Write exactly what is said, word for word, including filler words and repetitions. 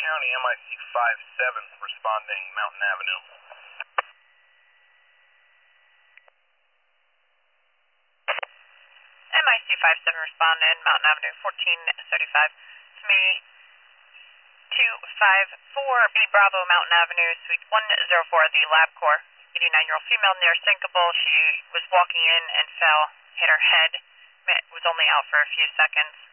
County, M I C five seven, responding Mountain Avenue. M I C five seven responding Mountain Avenue, fourteen thirty-five. It's me, two five four B Bravo Mountain Avenue, Suite one oh four, the LabCorp. eighty-nine-year-old female near sinkable. She was walking in and fell, hit her head, was only out for a few seconds.